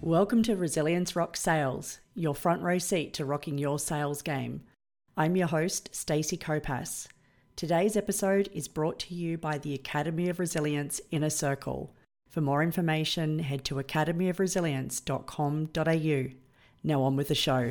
Welcome to Resilience Rocks Sales, your front row seat to rocking your sales game. I'm your host, Stacey Kopass. Today's episode is brought to you by the Academy of Resilience Inner Circle. For more information, head to academyofresilience.com.au. Now on with the show.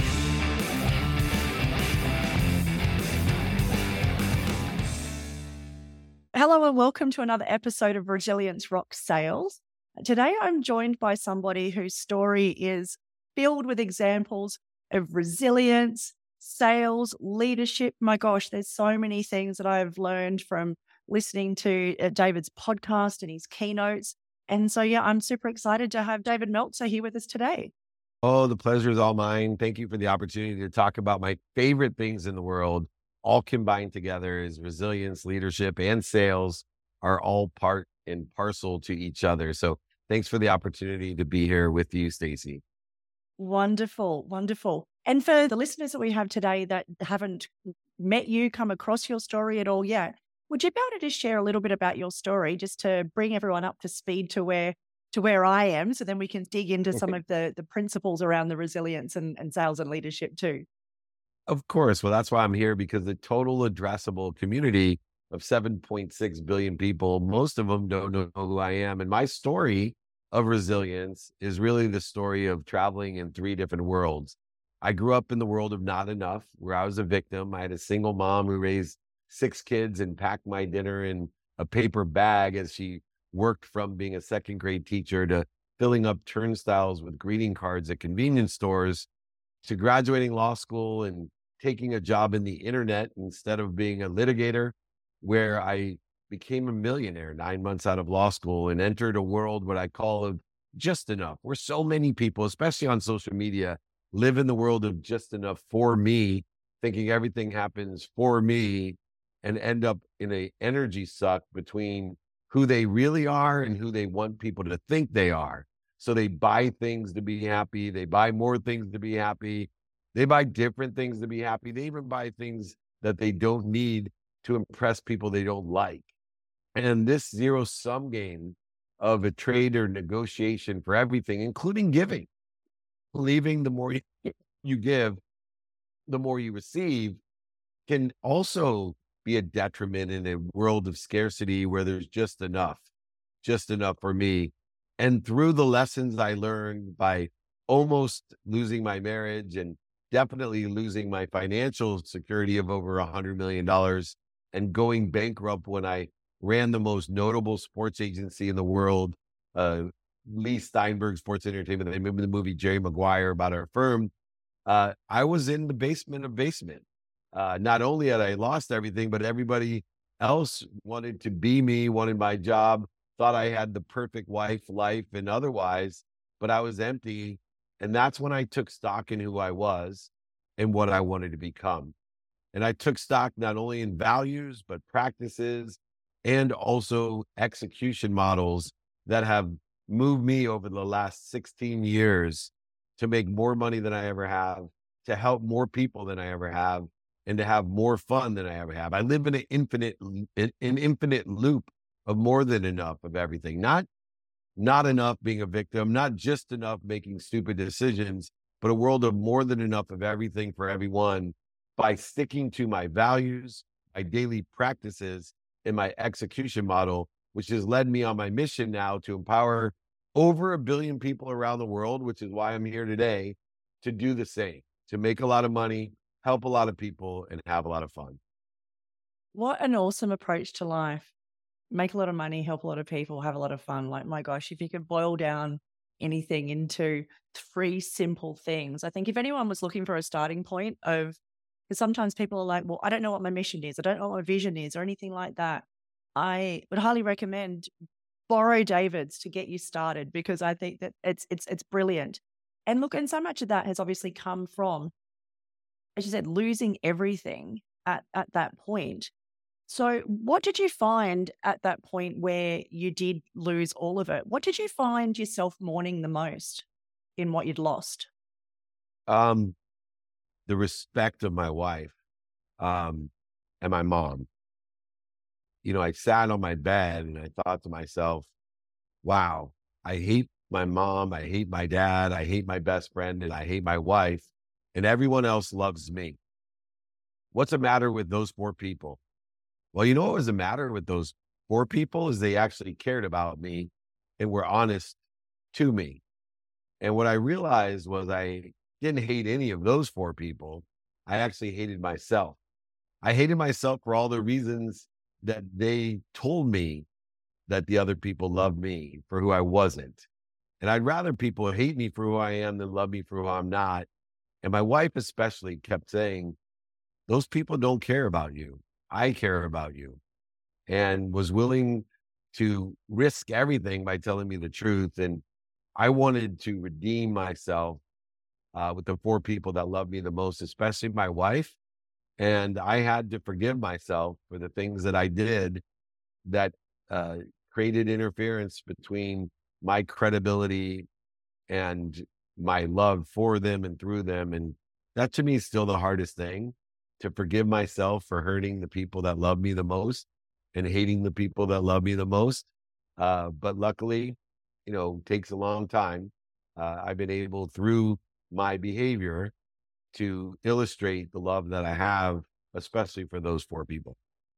Hello and welcome to another episode of Resilience Rocks Sales. Today, I'm joined by somebody whose story is filled with examples of resilience, sales, leadership. My gosh, there's so many things that I've learned from listening to David's podcast and his keynotes. And so, I'm super excited to have David Meltzer here with us today. Oh, the pleasure is all mine. Thank you for the opportunity to talk about my favorite things in the world, all combined together is resilience, leadership, and sales are all part and parcel to each other. So thanks for the opportunity to be here with you, Stacey. Wonderful, wonderful. And for the listeners that we have today that haven't met you, come across your story at all yet, would you be able to just share a little bit about your story just to bring everyone up to speed to where I am, so then we can dig into some of the principles around the resilience and sales and leadership too? Of course. Well, that's why I'm here, because the total addressable community of 7.6 billion people, most of them don't know who I am. And my story of resilience is really the story of traveling in three different worlds. I grew up in the world of not enough, where I was a victim. I had a single mom who raised 6 kids and packed my dinner in a paper bag as she worked from being a second grade teacher to filling up turnstiles with greeting cards at convenience stores to graduating law school and taking a job in the internet instead of being a litigator, where I became a millionaire 9 months out of law school and entered a world what I call of just enough, where so many people, especially on social media, live in the world of just enough for me, thinking everything happens for me, and end up in an energy suck between who they really are and who they want people to think they are. So they buy things to be happy. They buy more things to be happy. They buy different things to be happy. They even buy things that they don't need to impress people they don't like. And this zero-sum game of a trade or negotiation for everything, including giving, believing the more you give, the more you receive, can also be a detriment in a world of scarcity where there's just enough for me. And through the lessons I learned by almost losing my marriage and definitely losing my financial security of over $100 million and going bankrupt when I ran the most notable sports agency in the world, Lee Steinberg Sports Entertainment. They made the movie Jerry Maguire about our firm. I was in the basement of basement. Not only had I lost everything, but everybody else wanted to be me, wanted my job, thought I had the perfect wife, life, and otherwise, but I was empty. And that's when I took stock in who I was and what I wanted to become. And I took stock not only in values, but practices and also execution models that have moved me over the last 16 years to make more money than I ever have, to help more people than I ever have, and to have more fun than I ever have. I live in an infinite loop of more than enough of everything. Not enough being a victim, not just enough making stupid decisions, but a world of more than enough of everything for everyone by sticking to my values, my daily practices, and my execution model, which has led me on my mission now to empower over 1 billion people around the world, which is why I'm here today, to do the same, to make a lot of money, help a lot of people, and have a lot of fun. What an awesome approach to life. Make a lot of money, help a lot of people, have a lot of fun. Like, my gosh, if you could boil down anything into 3 simple things, I think if anyone was looking for a starting point of, because sometimes people are like, well, I don't know what my mission is, I don't know what my vision is, or anything like that, I would highly recommend borrow David's to get you started, because I think that it's brilliant. And look, and so much of that has obviously come from, as you said, losing everything at that point. So what did you find at that point where you did lose all of it? What did you find yourself mourning the most in what you'd lost? The respect of my wife, and my mom. I sat on my bed and I thought to myself, wow, I hate my mom, I hate my dad, I hate my best friend, and I hate my wife, and everyone else loves me. What's the matter with those four people? Well, you know what was the matter with those four people is they actually cared about me and were honest to me. And what I realized was I didn't hate any of those four people. I actually hated myself. I hated myself for all the reasons that they told me that the other people loved me for who I wasn't. And I'd rather people hate me for who I am than love me for who I'm not. And my wife especially kept saying, those people don't care about you. I care about you. And was willing to risk everything by telling me the truth. And I wanted to redeem myself with the four people that love me the most, especially my wife. And I had to forgive myself for the things that I did that created interference between my credibility and my love for them and through them. And that to me is still the hardest thing, to forgive myself for hurting the people that love me the most and hating the people that love me the most. But luckily, takes a long time. I've been able through my behavior to illustrate the love that I have, especially for those four people.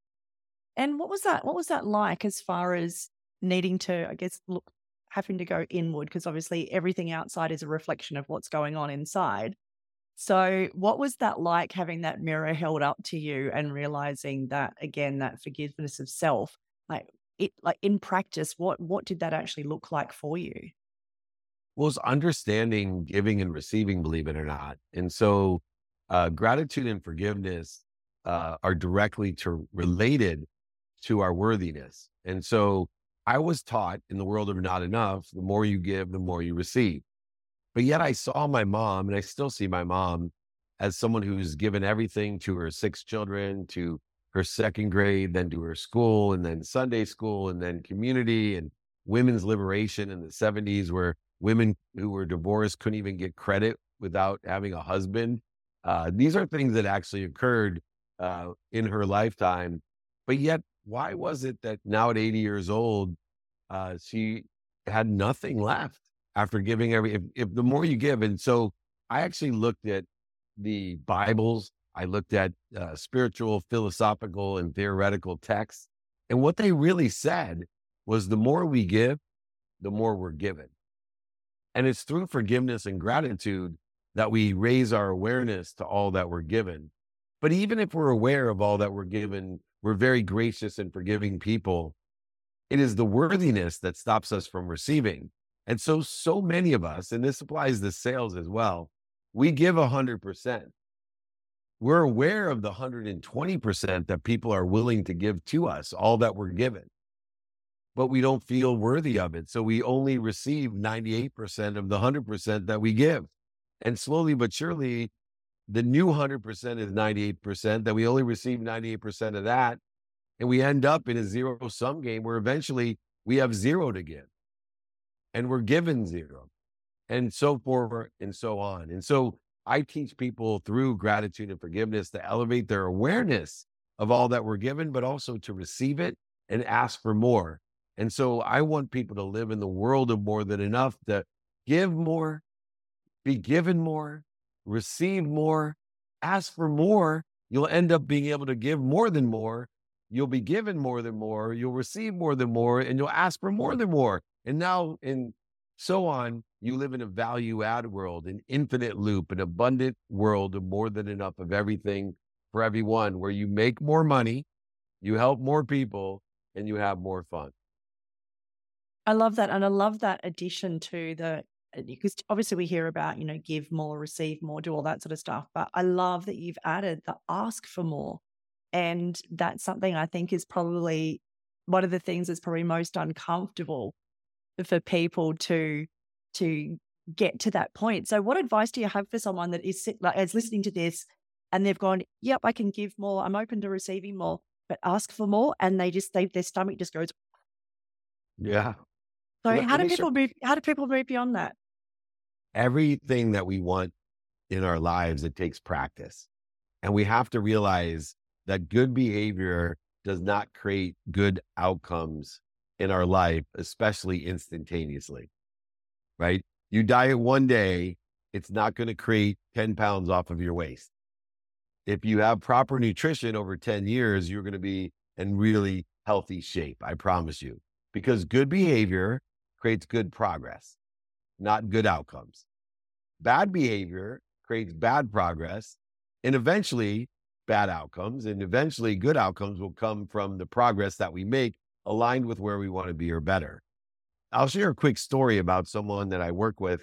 And what was that like as far as needing to, I guess, look, having to go inward? Because obviously everything outside is a reflection of what's going on inside. So what was that like, having that mirror held up to you and realizing that, again, that forgiveness of self, like in practice, what did that actually look like for you? Well, it's understanding giving and receiving, believe it or not. And so gratitude and forgiveness are directly related to our worthiness. And so I was taught in the world of not enough, the more you give, the more you receive. But yet I saw my mom, and I still see my mom as someone who's given everything to her six children, to her second grade, then to her school, and then Sunday school, and then community and women's liberation in the 70s, where women who were divorced couldn't even get credit without having a husband. These are things that actually occurred in her lifetime. But yet, why was it that now at 80 years old, she had nothing left after giving if the more you give. And so I actually looked at the Bibles, I looked at spiritual, philosophical, and theoretical texts. And what they really said was the more we give, the more we're given. And it's through forgiveness and gratitude that we raise our awareness to all that we're given. But even if we're aware of all that we're given, we're very gracious and forgiving people. It is the worthiness that stops us from receiving. And so many of us, and this applies to sales as well, we give 100%. We're aware of the 120% that people are willing to give to us, all that we're given, but we don't feel worthy of it. So we only receive 98% of the 100% that we give. And slowly but surely, the new 100% is 98%, that we only receive 98% of that. And we end up in a zero-sum game where eventually we have zero to give and we're given zero, and so forth and so on. And so I teach people through gratitude and forgiveness to elevate their awareness of all that we're given, but also to receive it and ask for more. And so I want people to live in the world of more than enough, to give more, be given more, receive more, ask for more. You'll end up being able to give more than more. You'll be given more than more. You'll receive more than more, and you'll ask for more than more. And now, and so on, you live in a value add world, an infinite loop, an abundant world of more than enough of everything for everyone, where you make more money, you help more people, and you have more fun. I love that. And I love that addition to because obviously we hear about, give more, receive more, do all that sort of stuff. But I love that you've added the ask for more. And that's something I think is probably one of the things that's probably most uncomfortable for people to get to that point. So what advice do you have for someone that is listening to this and they've gone, yep, I can give more, I'm open to receiving more, but ask for more, and their stomach just goes. Yeah. So Let me share. how do people move beyond that? Everything that we want in our lives, it takes practice. And we have to realize that good behavior does not create good outcomes in our life, especially instantaneously. right? You diet one day, it's not going to create 10 pounds off of your waist. If you have proper nutrition over 10 years, you're going to be in really healthy shape. I promise you, because good behavior creates good progress, not good outcomes. Bad behavior creates bad progress and eventually bad outcomes. And eventually good outcomes will come from the progress that we make aligned with where we want to be or better. I'll share a quick story about someone that I work with.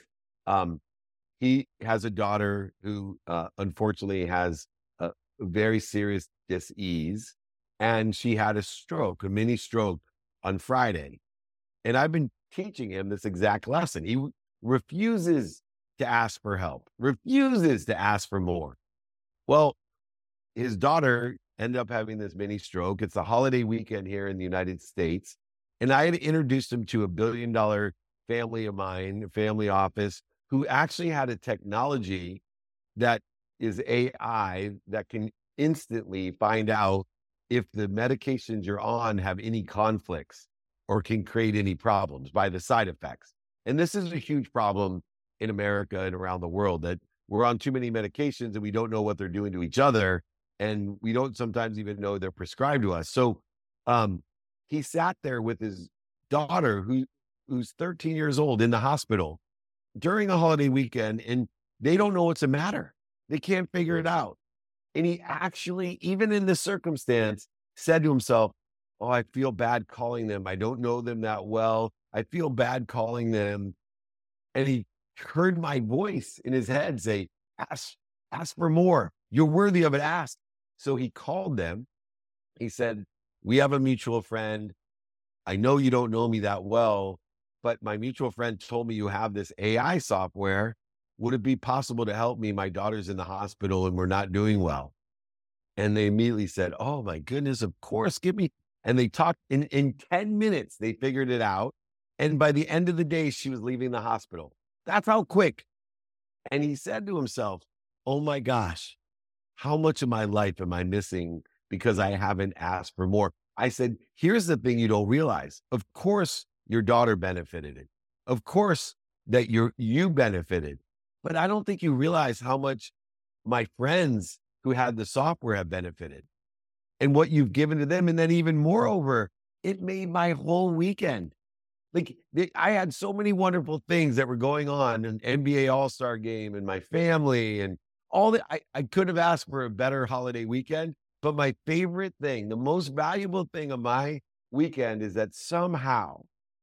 He has a daughter who unfortunately has a very serious dis-ease, and she had a stroke, a mini stroke on Friday. And I've been teaching him this exact lesson. He refuses to ask for help, refuses to ask for more. Well, his daughter ended up having this mini stroke. It's a holiday weekend here in the United States. And I had introduced him to a $1 billion family of mine, family office, who actually had a technology that is AI that can instantly find out if the medications you're on have any conflicts or can create any problems by the side effects. And this is a huge problem in America and around the world, that we're on too many medications and we don't know what they're doing to each other. And we don't sometimes even know they're prescribed to us. So he sat there with his daughter, who's 13 years old, in the hospital during a holiday weekend, and they don't know what's the matter. They can't figure it out. And he actually, even in this circumstance, said to himself, "Oh, I feel bad calling them. I don't know them that well. I feel bad calling them." And he heard my voice in his head say, ask for more. You're worthy of it. Ask. So he called them. He said, "We have a mutual friend. I know you don't know me that well, but my mutual friend told me you have this AI software. Would it be possible to help me? My daughter's in the hospital and we're not doing well." And they immediately said, "Oh my goodness, of course, give me." And they talked in 10 minutes, they figured it out. And by the end of the day, she was leaving the hospital. That's how quick. And he said to himself, "Oh my gosh, how much of my life am I missing because I haven't asked for more?" I said, "Here's the thing you don't realize. Of course, your daughter benefited it. Of course that you benefited. But I don't think you realize how much my friends who had the software have benefited and what you've given to them. And then even moreover, it made my whole weekend. Like I had so many wonderful things that were going on, an NBA All-Star game and my family and all that. I could have asked for a better holiday weekend, but my favorite thing, the most valuable thing of my weekend is that somehow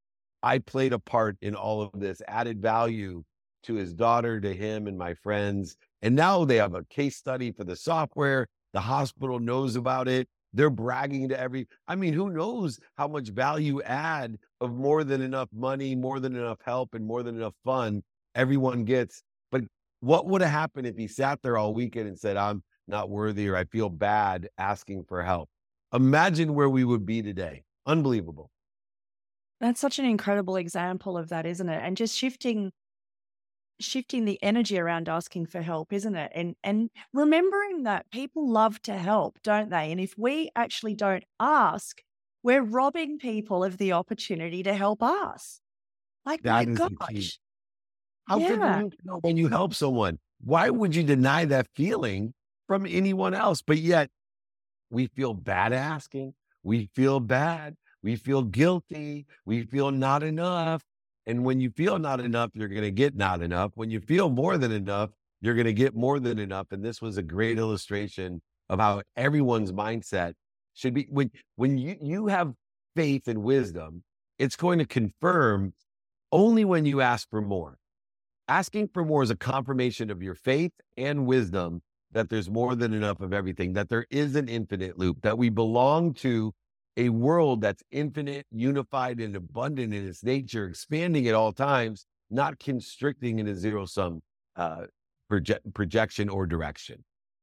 I played a part in all of this, added value to his daughter, to him and my friends. And now they have a case study for the software. The hospital knows about it. They're bragging to who knows how much value add of more than enough money, more than enough help, and more than enough fun everyone gets. But what would have happened if he sat there all weekend and said, "I'm not worthy," or "I feel bad asking for help"? Imagine where we would be today. Unbelievable. That's such an incredible example of that, isn't it? And just shifting the energy around asking for help, isn't it? And remembering that people love to help, don't they? And if we actually don't ask, we're robbing people of the opportunity to help us. Like, my That is the key. gosh. How good do Yeah. you feel when you help someone? Why would you deny that feeling from anyone else? But yet we feel bad asking. We feel bad. We feel guilty. We feel not enough. And when you feel not enough, you're going to get not enough. When you feel more than enough, you're going to get more than enough. And this was a great illustration of how everyone's mindset should be. When you have faith and wisdom, it's going to confirm only when you ask for more. Asking for more is a confirmation of your faith and wisdom that there's more than enough of everything, that there is an infinite loop, that we belong to a world that's infinite, unified, and abundant in its nature, expanding at all times, not constricting in a zero-sum projection or direction.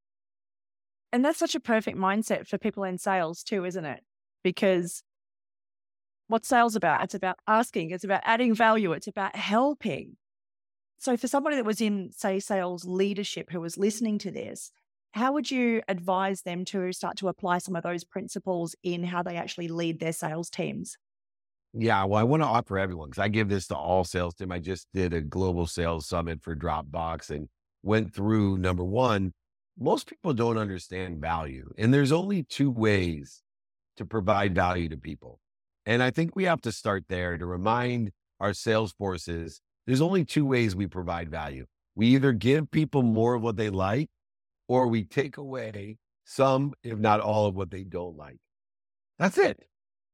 And that's such a perfect mindset for people in sales too, isn't it? Because what's sales about? It's about asking, it's about adding value, it's about helping. So for somebody that was in, say, sales leadership who was listening to this, how would you advise them to start to apply some of those principles in how they actually lead their sales teams? Yeah, well, I want to offer everyone because I give this to all sales team. I just did a global sales summit for Dropbox and went through number one. Most people don't understand value, and there's only two ways to provide value to people. And I think we have to start there to remind our sales forces there's only two ways we provide value. We either give people more of what they like, or we take away some, if not all, of what they don't like. That's it.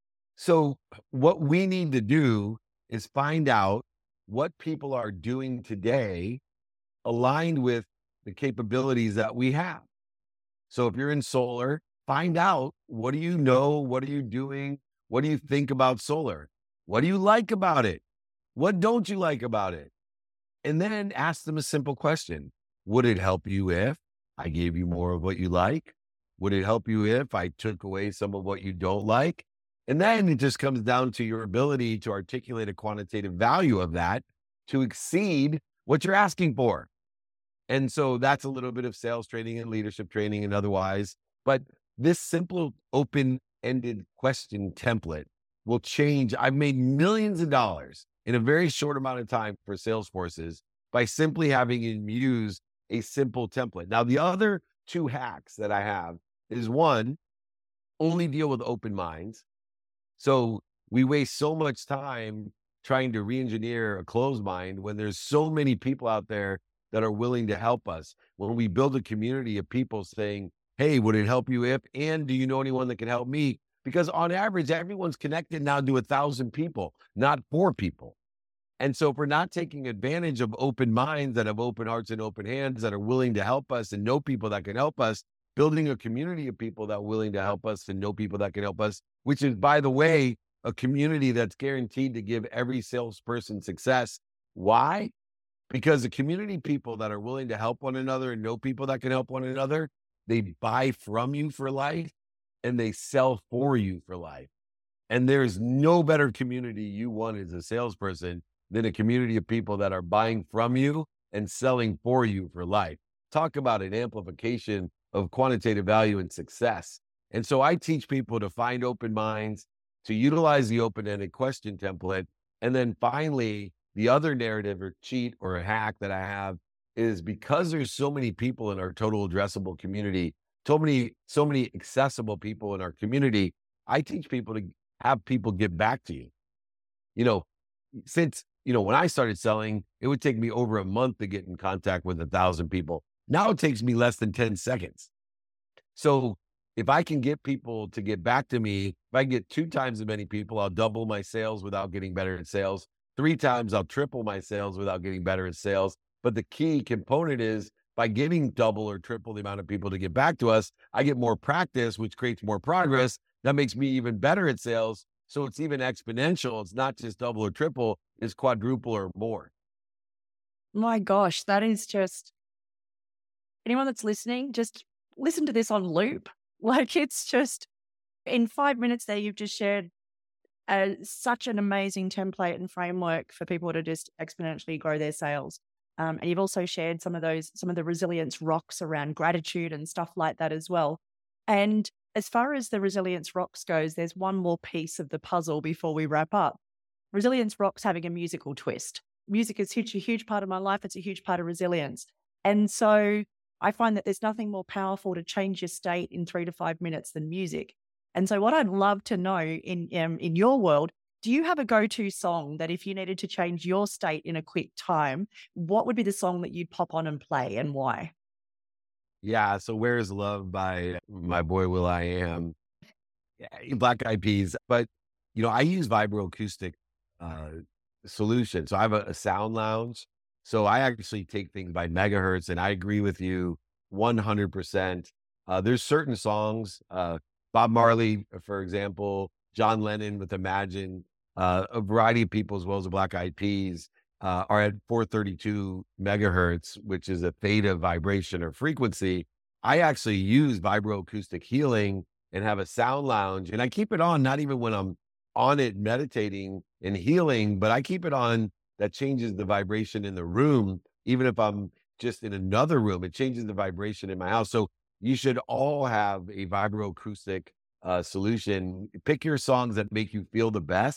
So, what we need to do is find out what people are doing today aligned with the capabilities that we have. So, if you're in solar, find out what do you know? What are you doing? What do you think about solar? What do you like about it? What don't you like about it? And then ask them a simple question. Would it help you if I gave you more of what you like? Would it help you if I took away some of what you don't like? And then it just comes down to your ability to articulate a quantitative value of that to exceed what you're asking for. And so that's a little bit of sales training and leadership training and otherwise. But this simple open ended question template will change. I've made millions of dollars in a very short amount of time for sales forces by simply having them use a simple template. Now, the other two hacks that I have is one, only deal with open minds. So we waste so much time trying to re-engineer a closed mind when there's so many people out there that are willing to help us. When we build a community of people saying, hey, would it help you if, and do you know anyone that can help me? Because on average, everyone's connected now to 1,000 people, not 4 people. And so if we're not taking advantage of open minds that have open hearts and open hands that are willing to help us and know people that can help us, building a community of people that are willing to help us and know people that can help us, which is, by the way, a community that's guaranteed to give every salesperson success. Why? Because the community people that are willing to help one another and know people that can help one another, they buy from you for life and they sell for you for life. And there's no better community you want as a salesperson than a community of people that are buying from you and selling for you for life. Talk about an amplification of quantitative value and success. And so I teach people to find open minds, to utilize the open-ended question template. And then finally, the other narrative or cheat or a hack that I have is because there's so many people in our total addressable community, so many accessible people in our community, I teach people to have people get back to you. You know, since, when I started selling, it would take me over a month to get in contact with 1,000 people. Now it takes me less than 10 seconds. So if I can get people to get back to me, if I get 2 times as many people, I'll double my sales without getting better at sales. 3 times, I'll triple my sales without getting better at sales. But the key component is by getting double or triple the amount of people to get back to us, I get more practice, which creates more progress. That makes me even better at sales. So it's even exponential. It's not just double or triple, it's quadruple or more. My gosh, that is just anyone that's listening, just listen to this on loop. Like it's just in 5 minutes there, you've just shared such an amazing template and framework for people to just exponentially grow their sales. And you've also shared some of the resilience rocks around gratitude and stuff like that as well. And as far as the resilience rocks goes, there's one more piece of the puzzle before we wrap up. Resilience rocks having a musical twist. Music is such a huge part of my life. It's a huge part of resilience. And so I find that there's nothing more powerful to change your state in 3 to 5 minutes than music. And so what I'd love to know in your world, do you have a go-to song that if you needed to change your state in a quick time, what would be the song that you'd pop on and play and why? Yeah. So Where is Love by my boy will.i.am, Black Eyed Peas. But, I use vibroacoustic uh, solution. So I have a sound lounge. So I actually take things by megahertz, and I agree with you 100%. There's certain songs, Bob Marley, for example, John Lennon with Imagine, a variety of people as well as the Black Eyed Peas are at 432 megahertz, which is a theta vibration or frequency. I actually use vibroacoustic healing and have a sound lounge, and I keep it on not even when I'm on it meditating and healing, but I keep it on that changes the vibration in the room. Even if I'm just in another room, it changes the vibration in my house. So you should all have a vibroacoustic solution. Pick your songs that make you feel the best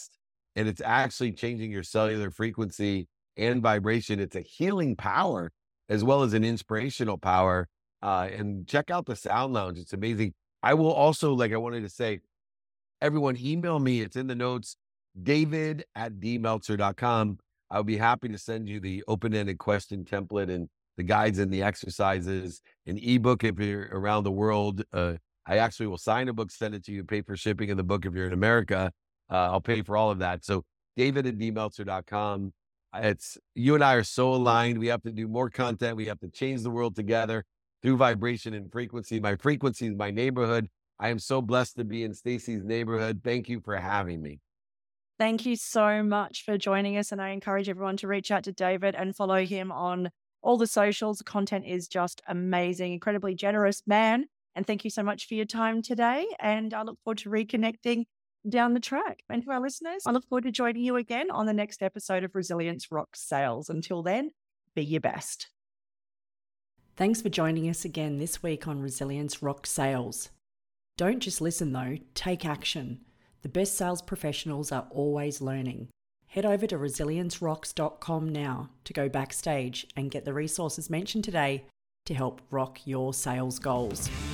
and it's actually changing your cellular frequency and vibration. It's a healing power as well as an inspirational power. And check out the Sound Lounge. It's amazing. I will also, like I wanted to say, everyone email me. It's in the notes, david@dmeltzer.com. I'll be happy to send you the open-ended question template and the guides and the exercises, an ebook if you're around the world. I actually will sign a book, send it to you, pay for shipping of the book if you're in America. I'll pay for all of that. So david@dmeltzer.com. It's, you and I are so aligned. We have to do more content. We have to change the world together through vibration and frequency. My frequency is my neighborhood. I am so blessed to be in Stacey's neighborhood. Thank you for having me. Thank you so much for joining us. And I encourage everyone to reach out to David and follow him on all the socials. The content is just amazing, incredibly generous man. And thank you so much for your time today. And I look forward to reconnecting down the track. And to our listeners, I look forward to joining you again on the next episode of Resilience Rocks Sales. Until then, be your best. Thanks for joining us again this week on Resilience Rocks Sales. Don't just listen though, take action. The best sales professionals are always learning. Head over to resiliencerocks.com now to go backstage and get the resources mentioned today to help rock your sales goals.